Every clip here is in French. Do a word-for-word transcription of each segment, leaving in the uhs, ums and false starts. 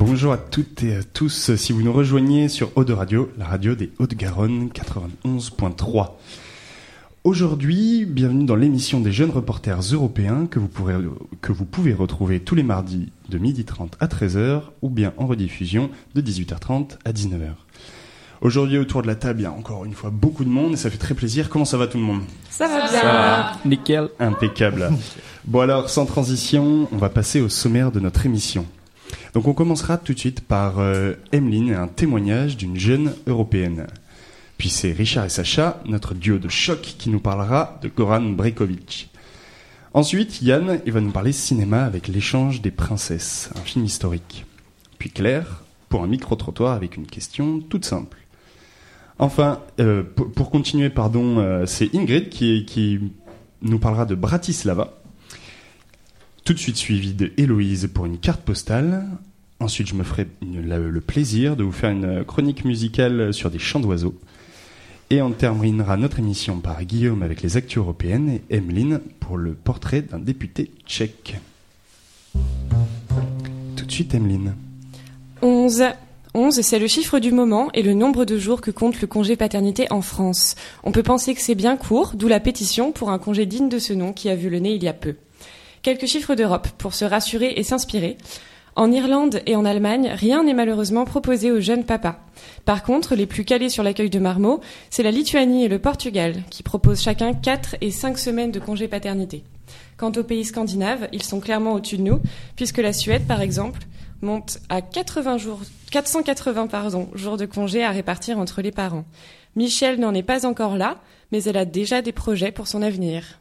Bonjour à toutes et à tous, si vous nous rejoignez sur Eau de Radio, la radio des Hauts-de-Garonne quatre-vingt-onze virgule trois. Aujourd'hui, bienvenue dans l'émission des jeunes reporters européens que vous, pourrez, que vous pouvez retrouver tous les mardis de midi trente à treize heures ou bien en rediffusion de dix-huit heures trente à dix-neuf heures. Aujourd'hui, autour de la table, il y a encore une fois beaucoup de monde et ça fait très plaisir. Comment ça va tout le monde ? Ça va bien. Ça va. Nickel. Impeccable. Bon alors, sans transition, on va passer au sommaire de notre émission. Donc on commencera tout de suite par euh, Emeline et un témoignage d'une jeune européenne. Puis c'est Richard et Sacha, notre duo de choc, qui nous parlera de Goran Bregović. Ensuite, Yann, il va nous parler cinéma avec L'échange des princesses, un film historique. Puis Claire, pour un micro-trottoir avec une question toute simple. Enfin, euh, pour, pour continuer, pardon, euh, c'est Ingrid qui, qui nous parlera de Bratislava. Tout de suite suivi de Héloïse pour une carte postale. Ensuite, je me ferai une, la, le plaisir de vous faire une chronique musicale sur des chants d'oiseaux. Et on terminera notre émission par Guillaume avec les actus européennes et Emeline pour le portrait d'un député tchèque. Tout de suite, Emeline. onze. onze, c'est le chiffre du moment et le nombre de jours que compte le congé paternité en France. On peut penser que c'est bien court, d'où la pétition pour un congé digne de ce nom qui a vu le nez il y a peu. Quelques chiffres d'Europe pour se rassurer et s'inspirer. En Irlande et en Allemagne, rien n'est malheureusement proposé aux jeunes papas. Par contre, les plus calés sur l'accueil de marmots, c'est la Lituanie et le Portugal qui proposent chacun quatre et cinq semaines de congé paternité. Quant aux pays scandinaves, ils sont clairement au-dessus de nous, puisque la Suède, par exemple, monte à quatre-vingts jours, quatre cent quatre-vingts pardon, jours de congé à répartir entre les parents. Michel n'en est pas encore là, mais elle a déjà des projets pour son avenir.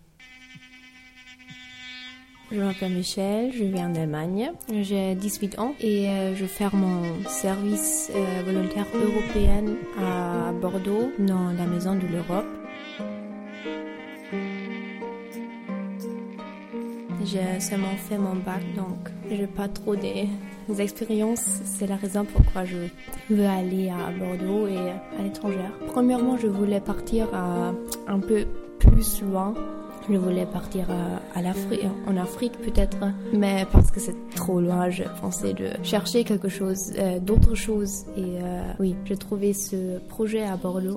Je m'appelle Michel, je viens d'Allemagne, j'ai dix-huit ans et euh, je fais mon service euh, volontaire européen à Bordeaux, dans la Maison de l'Europe. J'ai seulement fait mon bac, donc je n'ai pas trop d'expériences. C'est la raison pourquoi je veux aller à Bordeaux et à l'étranger. Premièrement, je voulais partir à un peu plus loin. Je voulais partir à, à l'Afrique, en Afrique peut-être, mais parce que c'est trop loin, je pensais de chercher quelque chose, euh, d'autres choses. Et euh, oui, j'ai trouvé ce projet à Bordeaux.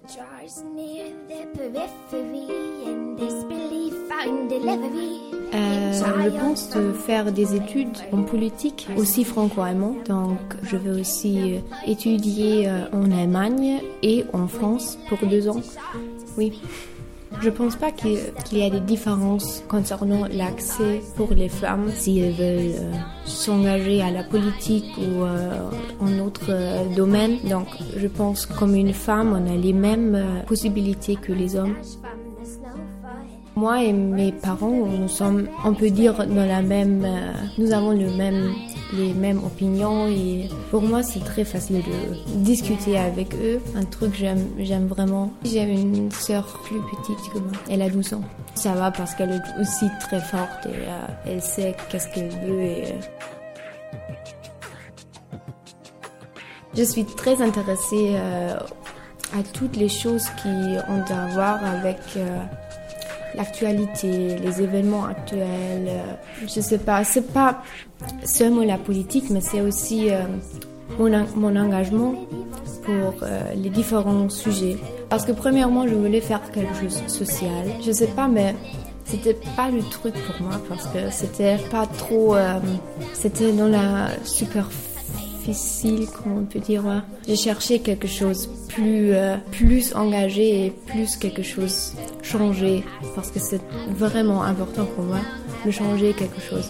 Euh, je pense de faire des études en politique, aussi franco-allemand. Donc, je vais aussi étudier en Allemagne et en France pour deux ans. Oui. Je pense pas qu'il y a des différences concernant l'accès pour les femmes si elles veulent euh, s'engager à la politique ou euh, en autre euh, domaine. Donc, je pense que comme une femme, on a les mêmes euh, possibilités que les hommes. Moi et mes parents, nous sommes, on peut dire, dans la même, euh, nous avons le même, les mêmes opinions et pour moi c'est très facile de discuter avec eux. Un truc que j'aime, j'aime vraiment. J'ai une sœur plus petite que moi, elle a douze ans. Ça va parce qu'elle est aussi très forte et euh, elle sait qu'est-ce qu'elle veut. Et, euh... Je suis très intéressée euh, à toutes les choses qui ont à voir avec euh, l'actualité, les événements actuels. Euh, je sais pas, c'est pas seulement la politique, mais c'est aussi euh, mon, mon engagement pour euh, les différents sujets. Parce que premièrement, je voulais faire quelque chose de social. Je sais pas, mais c'était pas le truc pour moi parce que c'était pas trop, euh, c'était dans la superficie, comment on peut dire. Ouais. J'ai cherché quelque chose plus, euh, plus engagé et plus quelque chose changé parce que c'est vraiment important pour moi de changer quelque chose.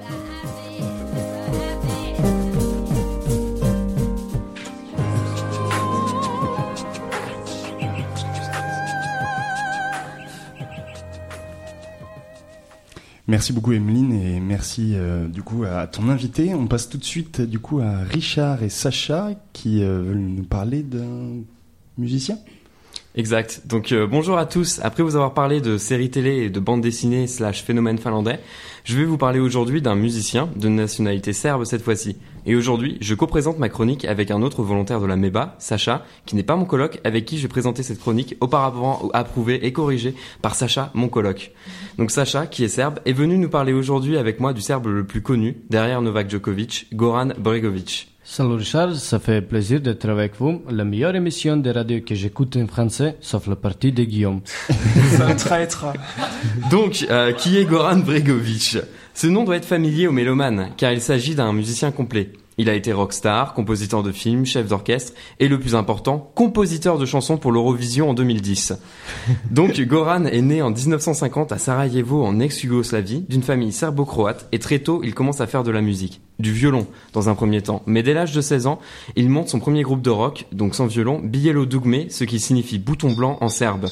Merci beaucoup Emeline et merci euh, du coup à ton invité. On passe tout de suite du coup à Richard et Sacha qui euh, veulent nous parler d'un musicien. Exact. Donc euh, bonjour à tous. Après vous avoir parlé de séries télé et de bande dessinée slash phénomène finlandais, je vais vous parler aujourd'hui d'un musicien de nationalité serbe cette fois-ci. Et aujourd'hui, je co-présente ma chronique avec un autre volontaire de la MEBA, Sacha, qui n'est pas mon coloc, avec qui je vais présenter cette chronique auparavant approuvée et corrigée par Sacha, mon coloc. Donc Sacha, qui est serbe, est venu nous parler aujourd'hui avec moi du serbe le plus connu, derrière Novak Djokovic, Goran Bregović. Salut Richard, ça fait plaisir d'être avec vous. La meilleure émission de radio que j'écoute en français, sauf la partie de Guillaume. C'est un traître. Donc, euh, qui est Goran Bregović ? Ce nom doit être familier aux mélomanes, car il s'agit d'un musicien complet. Il a été rockstar, compositeur de films, chef d'orchestre et, le plus important, compositeur de chansons pour l'Eurovision en deux mille dix. Donc, Goran est né en dix-neuf cent cinquante à Sarajevo, en ex-Yougoslavie, d'une famille serbo-croate, et très tôt, il commence à faire de la musique. Du violon, dans un premier temps. Mais dès l'âge de seize ans, il monte son premier groupe de rock, donc sans violon, Bijelo Dugme, ce qui signifie bouton blanc en serbe.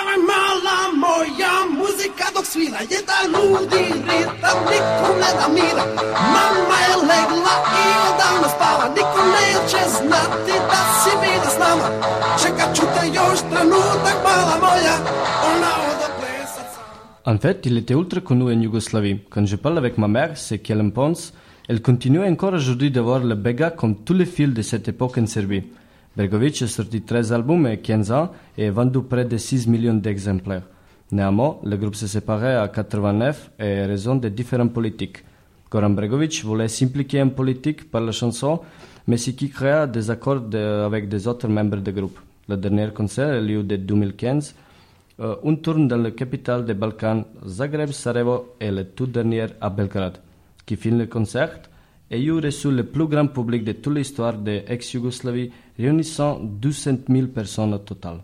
Moja muzika dok svira, jedan nudi ritam, niko ne da mira. Mama je legla i odavno spava, niko neće znati da si bila s nama. Čekat ću te još trenutak, mala moja, ona ode plesat sama. En fait, il était ultra connu en Yougoslavie. Quand je parle avec ma mère, c'est qu'elle en pense, elle continue encore aujourd'hui d'avoir le béga comme tous les fils de cette époque en Serbie. Bregović a sorti treize albums et quinze ans et a vendu près de six millions d'exemplaires. Néanmoins, le groupe s'est séparé en quatre-vingt-neuf et à raison de différentes politiques. Goran Bregović voulait s'impliquer en politique par la chanson, mais ce qui créa des accords de, avec des autres membres du groupe. Le dernier concert a lieu de deux mille quinze, euh, un tourne dans la capitale des Balkans, Zagreb, Sarajevo, et le tout dernier à Belgrade, qui finit le concert et a reçu le plus grand public de toute l'histoire de ex-Yougoslavie, réunissant deux cent mille personnes au total.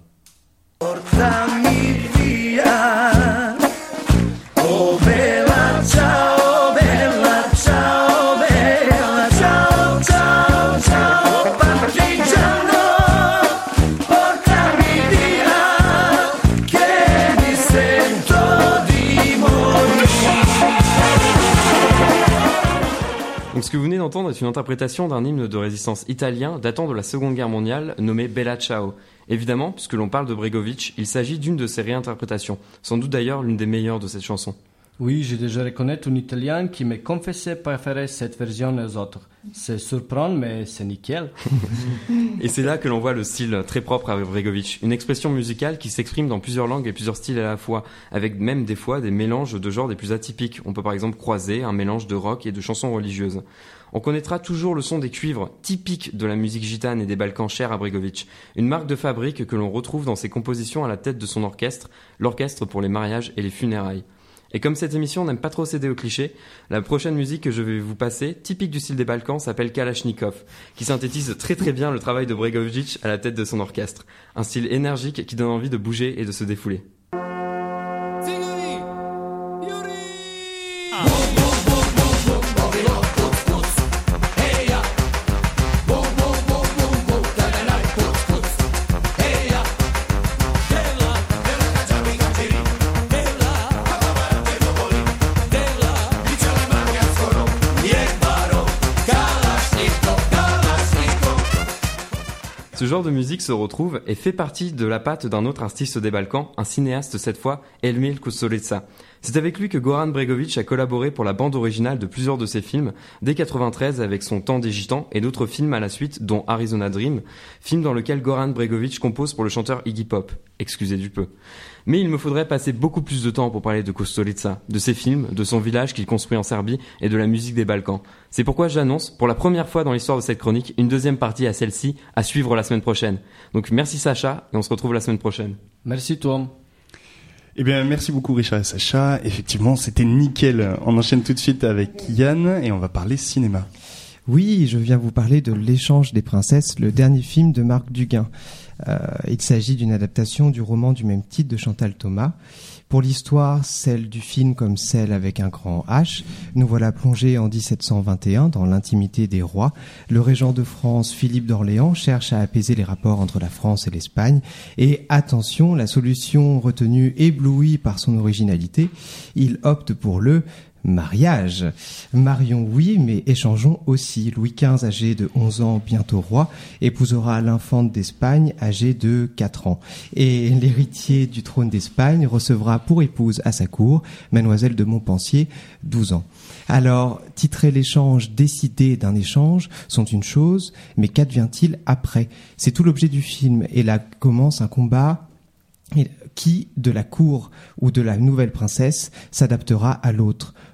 Oh bella ciao, bella ciao, bella ciao, ciao, ciao, partigiano, portami via, che mi sento di morire. Donc ce que vous venez d'entendre est une interprétation d'un hymne de résistance italien datant de la Seconde Guerre mondiale nommé Bella Ciao. Évidemment, puisque l'on parle de Bregović, il s'agit d'une de ses réinterprétations, sans doute d'ailleurs l'une des meilleures de cette chanson. Oui, j'ai déjà reconnu un Italien qui m'a confessé préférer cette version aux autres. C'est surprenant, mais c'est nickel. Et c'est là que l'on voit le style très propre à Bregović, une expression musicale qui s'exprime dans plusieurs langues et plusieurs styles à la fois, avec même des fois des mélanges de genres des plus atypiques. On peut par exemple croiser un mélange de rock et de chansons religieuses. On connaîtra toujours le son des cuivres, typique de la musique gitane et des Balkans chers à Bregović, une marque de fabrique que l'on retrouve dans ses compositions à la tête de son orchestre, l'orchestre pour les mariages et les funérailles. Et comme cette émission n'aime pas trop céder aux clichés, la prochaine musique que je vais vous passer, typique du style des Balkans, s'appelle Kalachnikov, qui synthétise très très bien le travail de Bregović à la tête de son orchestre. Un style énergique qui donne envie de bouger et de se défouler. Ce genre de musique se retrouve et fait partie de la patte d'un autre artiste des Balkans, un cinéaste cette fois, Emil Kusturica. C'est avec lui que Goran Bregović a collaboré pour la bande originale de plusieurs de ses films, dès quatre-vingt-treize avec son Temps des Gitans et d'autres films à la suite, dont Arizona Dream, film dans lequel Goran Bregović compose pour le chanteur Iggy Pop. Excusez du peu. Mais il me faudrait passer beaucoup plus de temps pour parler de Kusturica, de ses films, de son village qu'il construit en Serbie et de la musique des Balkans. C'est pourquoi j'annonce, pour la première fois dans l'histoire de cette chronique, une deuxième partie à celle-ci, à suivre la semaine prochaine. Donc merci Sacha, et on se retrouve la semaine prochaine. Merci Tom. Eh bien, merci beaucoup Richard et Sacha. Effectivement, c'était nickel. On enchaîne tout de suite avec Yann et on va parler cinéma. Oui, je viens vous parler de L'Échange des princesses, le dernier film de Marc Duguin. Euh, il s'agit d'une adaptation du roman du même titre de Chantal Thomas. Pour l'histoire, celle du film comme celle avec un grand H, nous voilà plongés en dix-sept cent vingt et un dans l'intimité des rois. Le régent de France, Philippe d'Orléans, cherche à apaiser les rapports entre la France et l'Espagne. Et attention, la solution retenue éblouit par son originalité. Il opte pour le mariage. Marions oui, mais échangeons aussi. Louis quinze, âgé de onze ans, bientôt roi, épousera l'infante d'Espagne, âgée de quatre ans. Et l'héritier du trône d'Espagne recevra pour épouse à sa cour Mademoiselle de Montpensier, douze ans. Alors, titrer l'échange, décider d'un échange sont une chose, mais qu'advient-il après ? C'est tout l'objet du film. Et là commence un combat qui, de la cour ou de la nouvelle princesse, s'adaptera à l'autre.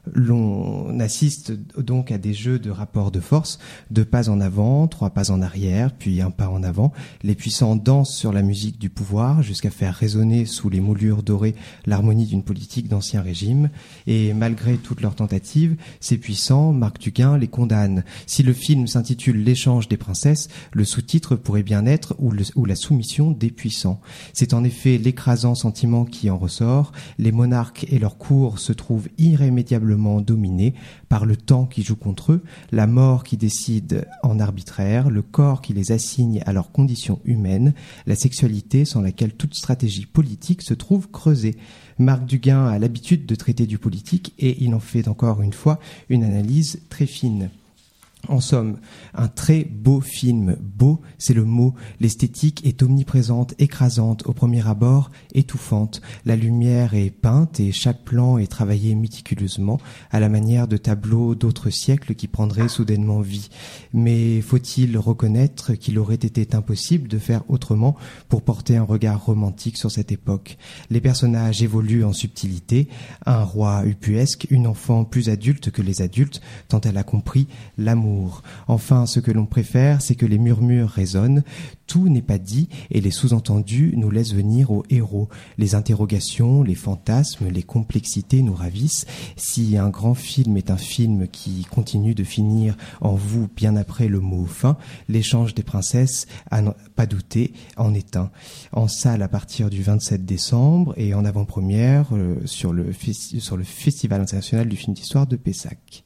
L'on assiste donc à des jeux de rapports de force, deux pas en avant, trois pas en arrière, puis un pas en avant. Les puissants dansent sur la musique du pouvoir jusqu'à faire résonner sous les moulures dorées l'harmonie d'une politique d'ancien régime. Et malgré toutes leurs tentatives, ces puissants, Marc Duguin, les condamne. Si le film s'intitule L'échange des princesses, le sous-titre pourrait bien être ou, le, ou la soumission des puissants. C'est en effet l'écrasant sentiment qui en ressort. Les monarques et leurs cours se trouvent irrémédiablement dominés par le temps qui joue contre eux, la mort qui décide en arbitraire, le corps qui les assigne à leurs conditions humaines, la sexualité sans laquelle toute stratégie politique se trouve creusée. Marc Duguin a l'habitude de traiter du politique et il en fait encore une fois une analyse très fine. En somme, un très beau film. Beau, c'est le mot. L'esthétique est omniprésente, écrasante, au premier abord, étouffante. La lumière est peinte et chaque plan est travaillé méticuleusement, à la manière de tableaux d'autres siècles qui prendraient soudainement vie. Mais faut-il reconnaître qu'il aurait été impossible de faire autrement pour porter un regard romantique sur cette époque? Les personnages évoluent en subtilité. Un roi ubuesque, une enfant plus adulte que les adultes, tant elle a compris l'amour. Enfin, ce que l'on préfère, c'est que les murmures résonnent. Tout n'est pas dit et les sous-entendus nous laissent venir aux héros. Les interrogations, les fantasmes, les complexités nous ravissent. Si un grand film est un film qui continue de finir en vous bien après le mot fin, L'échange des princesses, à n'en pas douter, en est un. En salle à partir du vingt-sept décembre et en avant-première euh, sur, le festi- sur le Festival international du film d'histoire de Pessac.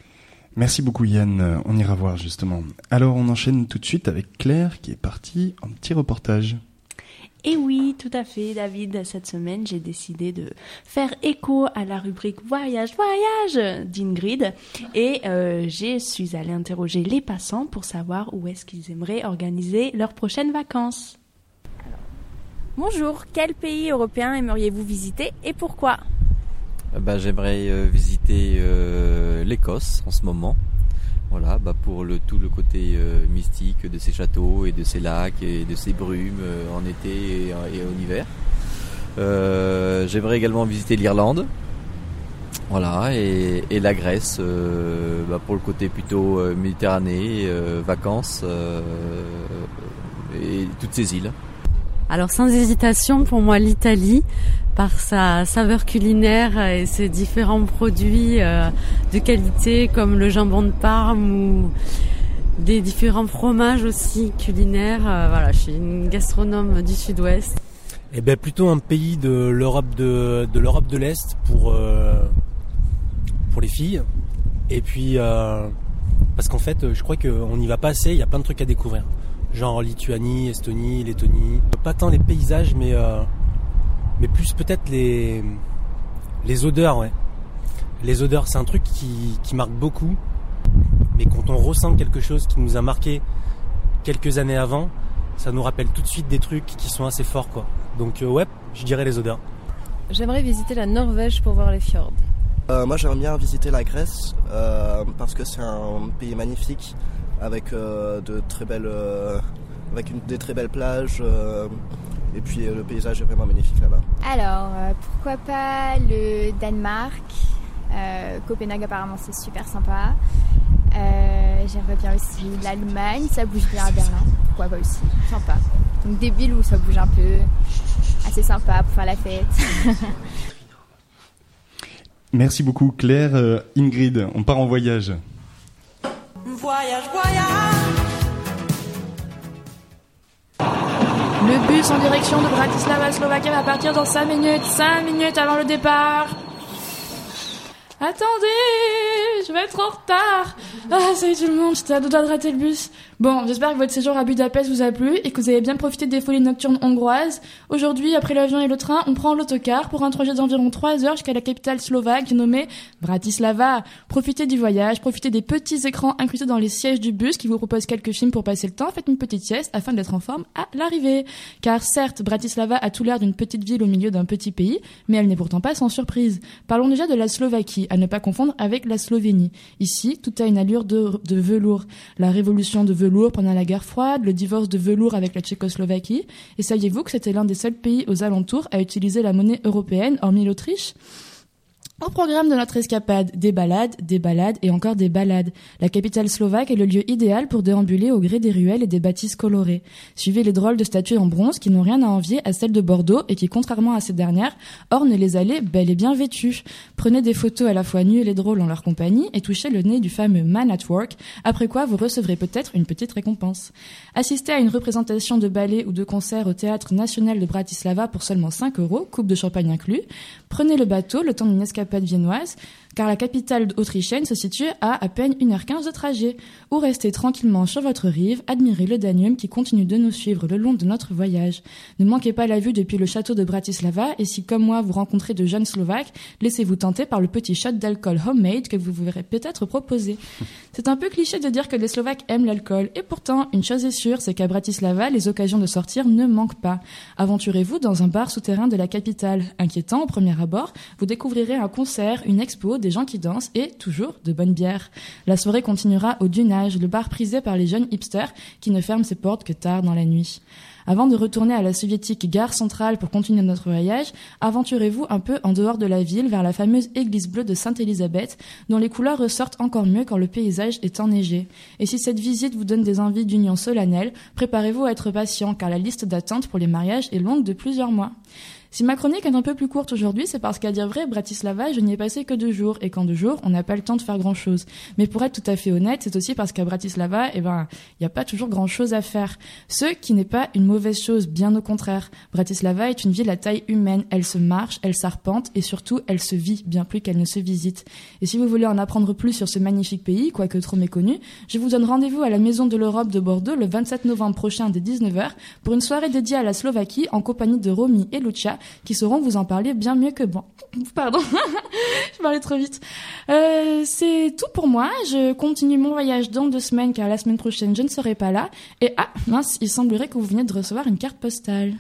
Merci beaucoup Yann, on ira voir justement. Alors on enchaîne tout de suite avec Claire qui est partie en petit reportage. Et oui, tout à fait David, cette semaine j'ai décidé de faire écho à la rubrique Voyage, Voyage d'Ingrid et euh, je suis allée interroger les passants pour savoir où est-ce qu'ils aimeraient organiser leurs prochaines vacances. Alors, bonjour, quel pays européen aimeriez-vous visiter et pourquoi ? Bah, j'aimerais euh, visiter euh, l'Écosse en ce moment, voilà, bah, pour le, tout le côté euh, mystique de ces châteaux et de ces lacs et de ces brumes euh, en été et, et en hiver. Euh, j'aimerais également visiter l'Irlande, voilà, et, et la Grèce euh, bah, pour le côté plutôt euh, Méditerranée, euh, vacances euh, et toutes ces îles. Alors sans hésitation, pour moi l'Italie, par sa saveur culinaire et ses différents produits euh, de qualité comme le jambon de Parme ou des différents fromages aussi culinaires. Euh, voilà, je suis une gastronome du Sud-Ouest. Eh ben plutôt un pays de l'Europe de, de l'Europe de l'Est pour euh, pour les filles. Et puis euh, parce qu'en fait, je crois qu'on n'y va pas assez. Il y a plein de trucs à découvrir. Genre Lituanie, Estonie, Lettonie. Pas tant les paysages, mais euh, mais plus peut-être les les odeurs, ouais. Les odeurs, c'est un truc qui qui marque beaucoup. Mais quand on ressent quelque chose qui nous a marqué quelques années avant, ça nous rappelle tout de suite des trucs qui sont assez forts, quoi. Donc euh, ouais, je dirais les odeurs. J'aimerais visiter la Norvège pour voir les fjords. Euh, moi, j'aimerais bien visiter la Grèce euh, parce que c'est un pays magnifique. Avec euh, de très belles, euh, avec une, des très belles plages euh, et puis euh, le paysage est vraiment magnifique là-bas. Alors euh, pourquoi pas le Danemark, euh, Copenhague apparemment c'est super sympa. Euh, j'aimerais bien aussi l'Allemagne, ça bouge bien à Berlin, pourquoi pas aussi, sympa. Donc des villes où ça bouge un peu, assez sympa pour faire la fête. Merci beaucoup Claire. Euh, Ingrid, on part en voyage. Voyage, voyage. Le bus en direction de Bratislava, Slovaquie va partir dans cinq minutes. cinq minutes avant le départ. Attendez, je vais être en retard. Ah, salut tout le monde, j'étais à deux doigts de rater le bus. Bon, j'espère que votre séjour à Budapest vous a plu et que vous avez bien profité des folies nocturnes hongroises. Aujourd'hui, après l'avion et le train, on prend l'autocar pour un trajet d'environ trois heures jusqu'à la capitale slovaque nommée Bratislava. Profitez du voyage, profitez des petits écrans incrustés dans les sièges du bus qui vous proposent quelques films pour passer le temps. Faites une petite sieste afin d'être en forme à l'arrivée. Car certes, Bratislava a tout l'air d'une petite ville au milieu d'un petit pays, mais elle n'est pourtant pas sans surprise. Parlons déjà de la Slovaquie, à ne pas confondre avec la Slovénie. Ici, tout a une allure de, de velours. La révolution de velours pendant la guerre froide, le divorce de velours avec la Tchécoslovaquie. Et saviez-vous que c'était l'un des seuls pays aux alentours à utiliser la monnaie européenne, hormis l'Autriche ? Au programme de notre escapade, des balades, des balades et encore des balades. La capitale slovaque est le lieu idéal pour déambuler au gré des ruelles et des bâtisses colorées. Suivez les drôles de statues en bronze qui n'ont rien à envier à celles de Bordeaux et qui, contrairement à ces dernières, ornent les allées bel et bien vêtues. Prenez des photos à la fois nulles et drôles en leur compagnie et touchez le nez du fameux Man at Work, après quoi vous recevrez peut-être une petite récompense. Assistez à une représentation de ballet ou de concert au Théâtre National de Bratislava pour seulement cinq euros, coupe de champagne inclus. Prenez le bateau le temps d'une escapade viennoise, car la capitale autrichienne se situe à à peine une heure quinze de trajet. Ou restez tranquillement sur votre rive, admirez le Danube qui continue de nous suivre le long de notre voyage. Ne manquez pas la vue depuis le château de Bratislava, et si comme moi vous rencontrez de jeunes Slovaques, laissez-vous tenter par le petit shot d'alcool homemade que vous vous verrez peut-être proposer. C'est un peu cliché de dire que les Slovaques aiment l'alcool, et pourtant, une chose est sûre, c'est qu'à Bratislava, les occasions de sortir ne manquent pas. Aventurez-vous dans un bar souterrain de la capitale. Inquiétant au premier abord, vous découvrirez un concert, une expo, des gens qui dansent et toujours de bonnes bières. La soirée continuera au Dunage, le bar prisé par les jeunes hipsters qui ne ferment ses portes que tard dans la nuit. Avant de retourner à la soviétique gare centrale pour continuer notre voyage, aventurez-vous un peu en dehors de la ville vers la fameuse église bleue de Sainte-Élisabeth, dont les couleurs ressortent encore mieux quand le paysage est enneigé. Et si cette visite vous donne des envies d'union solennelle, préparez-vous à être patient car la liste d'attente pour les mariages est longue de plusieurs mois. Si ma chronique est un peu plus courte aujourd'hui, c'est parce qu'à dire vrai, Bratislava, je n'y ai passé que deux jours, et qu'en deux jours, on n'a pas le temps de faire grand-chose. Mais pour être tout à fait honnête, c'est aussi parce qu'à Bratislava, eh ben, il n'y a pas toujours grand-chose à faire. Ce qui n'est pas une mauvaise chose, bien au contraire. Bratislava est une ville à taille humaine, elle se marche, elle s'arpente, et surtout, elle se vit, bien plus qu'elle ne se visite. Et si vous voulez en apprendre plus sur ce magnifique pays, quoique trop méconnu, je vous donne rendez-vous à la Maison de l'Europe de Bordeaux le vingt-sept novembre prochain dès dix-neuf heures pour une soirée dédiée à la Slovaquie en compagnie de Romy et Lucia, qui sauront vous en parler bien mieux que bon. Pardon, je parlais trop vite. Euh, c'est tout pour moi. Je continue mon voyage dans deux semaines car la semaine prochaine je ne serai pas là. Et ah mince, il semblerait que vous veniez de recevoir une carte postale.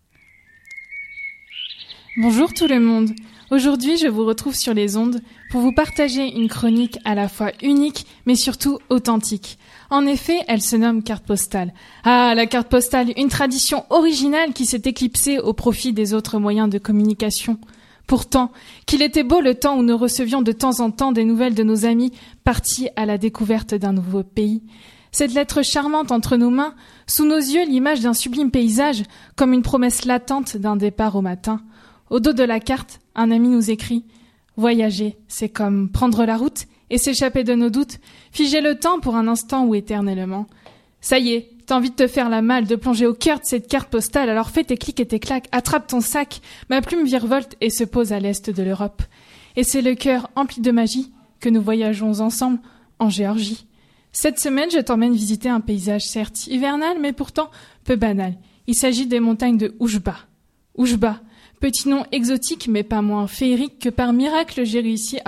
Bonjour tout le monde. Aujourd'hui, je vous retrouve sur les ondes pour vous partager une chronique à la fois unique mais surtout authentique. En effet, elle se nomme carte postale. Ah, la carte postale, une tradition originale qui s'est éclipsée au profit des autres moyens de communication. Pourtant, qu'il était beau le temps où nous recevions de temps en temps des nouvelles de nos amis partis à la découverte d'un nouveau pays. Cette lettre charmante entre nos mains, sous nos yeux l'image d'un sublime paysage, comme une promesse latente d'un départ au matin. Au dos de la carte, un ami nous écrit « Voyager, c'est comme prendre la route » et s'échapper de nos doutes, figer le temps pour un instant ou éternellement. Ça y est, t'as envie de te faire la malle, de plonger au cœur de cette carte postale, alors fais tes clics et tes claques, attrape ton sac, ma plume virevolte et se pose à l'est de l'Europe. Et c'est le cœur empli de magie que nous voyageons ensemble en Géorgie. Cette semaine, je t'emmène visiter un paysage certes hivernal, mais pourtant peu banal. Il s'agit des montagnes de Oujba. Oujba, petit nom exotique mais pas moins féerique que par miracle j'ai réussi à